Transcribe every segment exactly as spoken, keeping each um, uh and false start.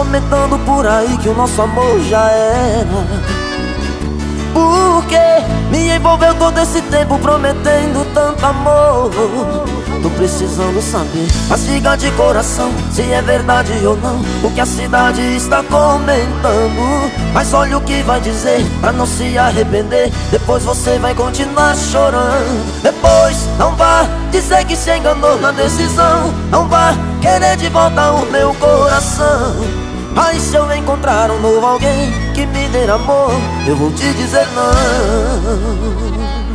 comentando por aí que o nosso amor já era. Por que me envolveu todo esse tempo prometendo tanto amor? Tô precisando saber, mas diga de coração se é verdade ou não o que a cidade está comentando. Mas olha o que vai dizer pra não se arrepender. Depois você vai continuar chorando. Depois não vá dizer que se enganou na decisão. Não vá querer de volta o meu coração. Mas se eu encontrar um novo alguém que me dê amor, eu vou te dizer não.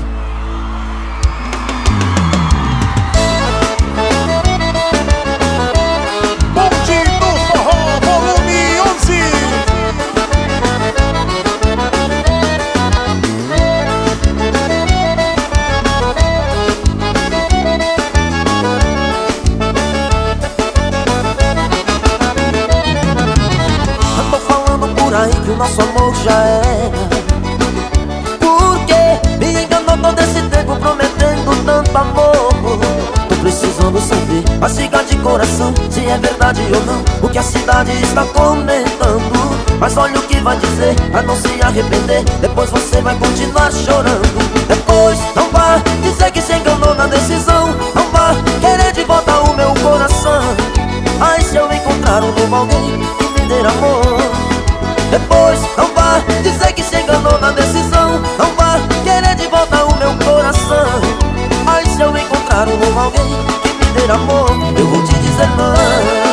Aí que o nosso amor já era. Por que me enganou todo esse tempo prometendo tanto amor? Tô precisando saber, mas diga de coração se é verdade ou não o que a cidade está comentando. Mas olha o que vai dizer pra não se arrepender. Depois você vai continuar chorando. Depois não vá dizer que se enganou na decisão. Não vá querer de volta o meu coração. Mas se eu encontrar um novo alguém que me dê amor, depois não vá dizer que se enganou na decisão. Não vá querer de volta o meu coração. Mas se eu encontrar um novo alguém que me dê amor, eu vou te dizer não.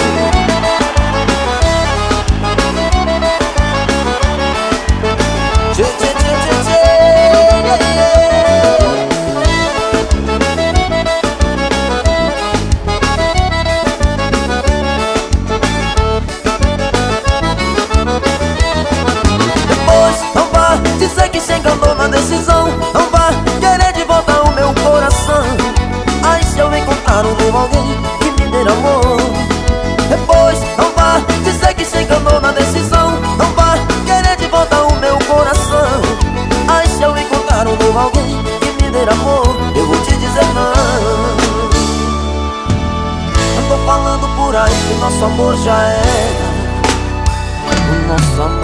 Tchê, tchê, tchê, tchê, tchê. Dizer que se enganou na decisão. Não vá querer de volta o meu coração. Aí se eu encontrar um novo alguém que me dê amor, depois não vá dizer que se enganou na decisão. Não vá querer de volta o meu coração. Aí se eu encontrar um novo alguém que me dê amor, eu vou te dizer não. Eu tô falando por aí que o nosso amor já era. O nosso amor